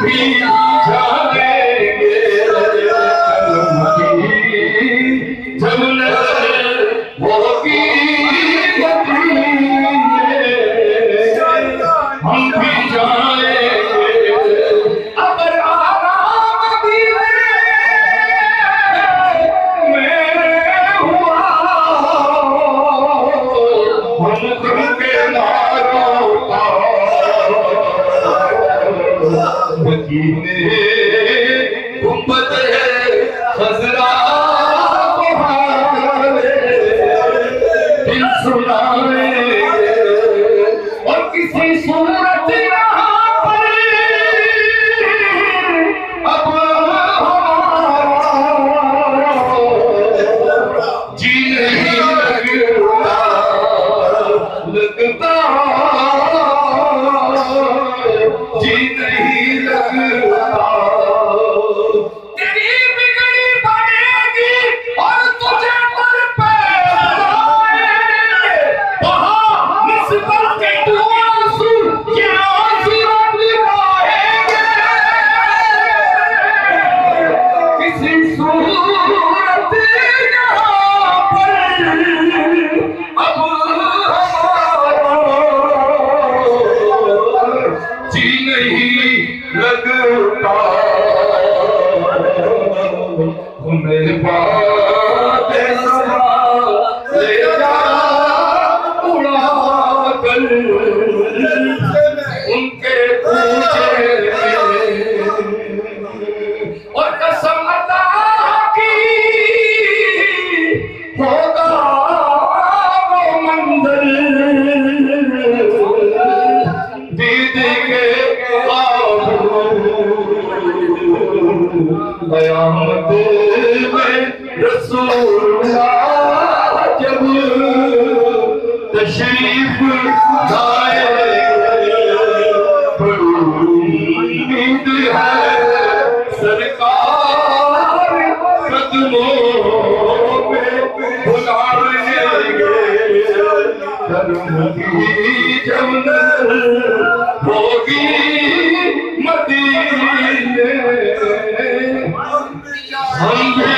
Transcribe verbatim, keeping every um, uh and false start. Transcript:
بھی جائیں گے جب نظر ہوگی مدینے ہم بھی جائیں گے اگر آرام مدینے میں ہوا ہم دل کے ناروں کا مدینے گنبد خضرا بہارے دل سنائیں اور کسی صورت یہاں پر اب ہمارا جی نہیں لگتا لگتا جی نہیں لگتا تیری بگڑی بنے گی اور تجھے در پہ لائے وہاں نسبت کے تو آنسو یہ آنسو نبھائیں گے کسی صورت یہاں پر اب ہمارا جی نہیں لگتا ہمیں بات سنا لے جا اڑا کر ان کے پوچھے اور قسم اللہ کی ہوگا وہ منظر دیدے کے قیامت میں رسول اللہ جب تشریف لائے بڑی امید ہے سرکار قدموں میں بلائیں گے کرم کی جنت ہوگی مدینے ہم بھی